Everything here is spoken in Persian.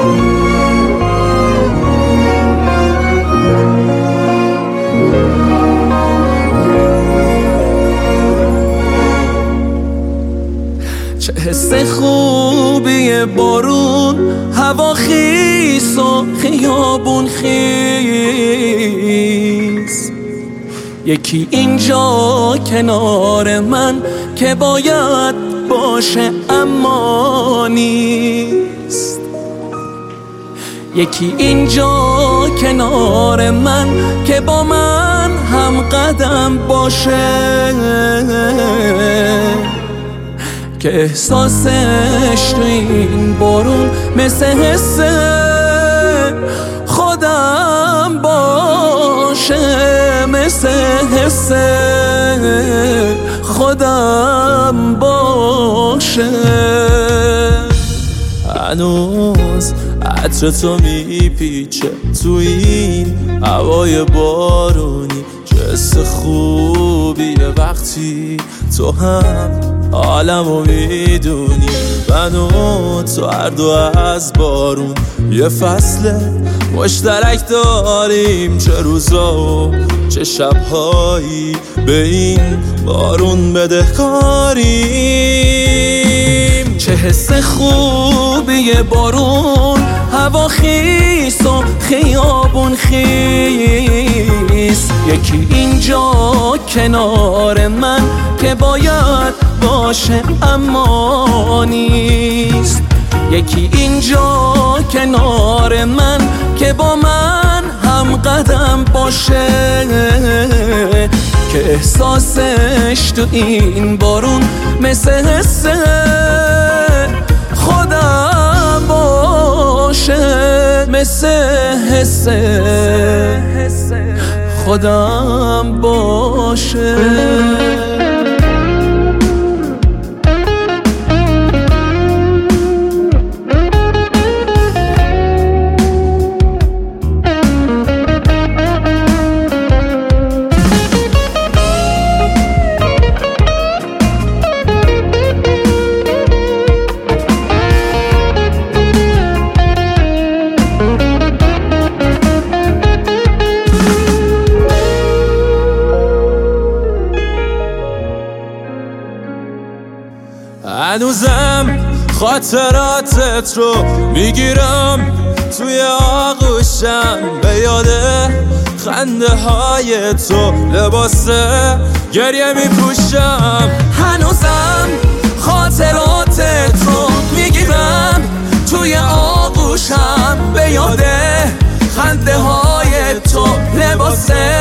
چه حس خوبیه بارون، هوا خیس و خیابون خیس. یکی اینجا کنار من که باید باشه اما نیست. یکی اینجا کنار من که با من هم قدم باشه، که احساسش تو این بارون مثل حس خودم باشه، مثل حس خودم باشه. هنوز عطر تو میپیچه تو این هوای بارونی، چه حس خوبیه وقتی تو هم عالمو میدونی. من و تو هر دو از بارون یه فصل مشترک داریم، چه روزا و چه شبهایی به این بارون بدهکاریم. چه حس خوبیه بارون، هوا خیس و خیابون خیس. یکی اینجا کنار من که باید باشه اما نیست. یکی اینجا کنار من که با من هم قدم باشه، که احساسش تو این بارون مثل حس خودم باشه، مثل حس خودم باشه. هنوزم خاطراتت رو میگیرم توی آغوشم، به یاد خنده های تو لباس گریه میپوشم. هنوزم خاطراتت رو میگیرم توی آغوشم، به یاد خنده های تو لباس